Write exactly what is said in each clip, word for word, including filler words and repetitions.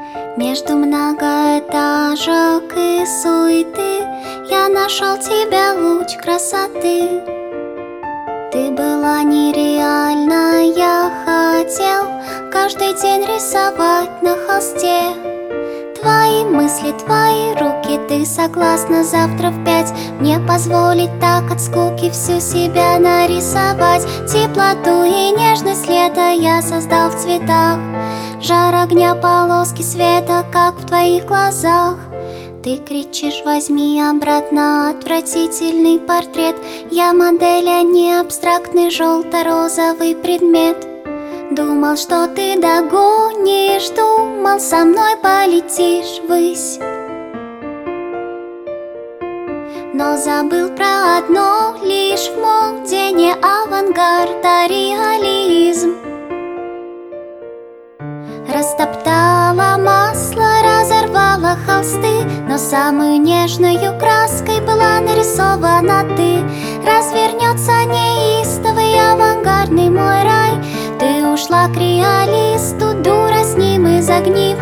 Между многоэтажек и суеты я нашел тебя, луч красоты. Ты была нереальна, я хотел каждый день рисовать на холсте. Твои мысли, твои руки, ты согласна завтра в пять мне позволить так от скуки всю себя нарисовать. Теплоту и нежность лета я создал в цветах, жар огня, полоски света, как в твоих глазах. Ты кричишь: возьми обратно отвратительный портрет. Я модель, а не абстрактный желто-розовый предмет. Думал, что ты догонишь, думал, со мной полетишь ввысь, но забыл про одно лишь: в моде не авангард, а реализм. Растоптала масло, разорвала холсты, но самую нежную краской была нарисована ты. Развернется неистовый авангардный мой рай. Ты ушла к реалисту, дура, с ним и загнивай.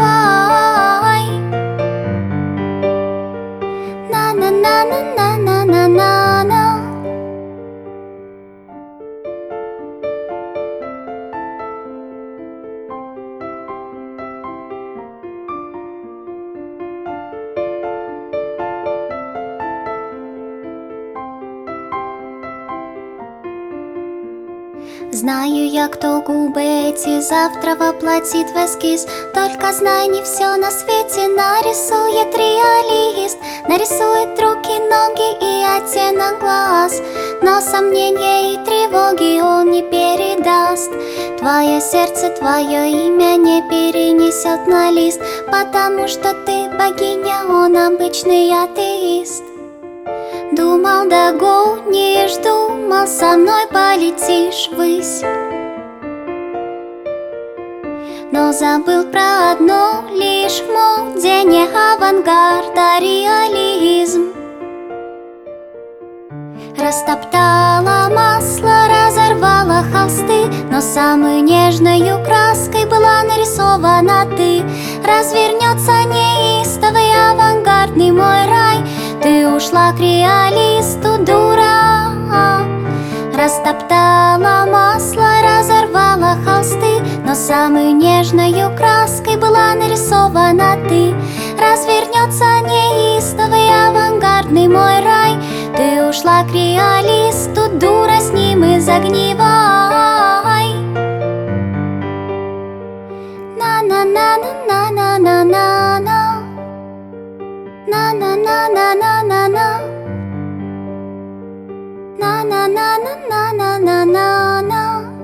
На-на-на-на-на-на-на-на. Знаю я, кто губы эти завтра воплотит в эскиз. Только знай, не все на свете нарисует реалист. Нарисует руки, ноги и оттенок глаз, но сомнения и тревоги он не передаст. Твое сердце, твое имя не перенесет на лист, потому что ты богиня, он обычный атеист. Думал, догонишь, думал, со мной полетишь ввысь, но забыл про одно лишь: в моде не авангард, а реализм. Растоптала масло, разорвала холсты, но самую нежную краской была нарисована ты. Развернется неистовый авангардный мой рай. Ты ушла к реалисту, дура. Растоптала масло, разорвала холсты, но самую нежную краской была нарисована ты. Развернется неистовый авангардный мой рай. Ты ушла к реалисту, дура, с ним и загнивай. На-на-на-на-на-на-на-на. На-на-на-на-на-на-на. На-на-на-на-на-на-на-на.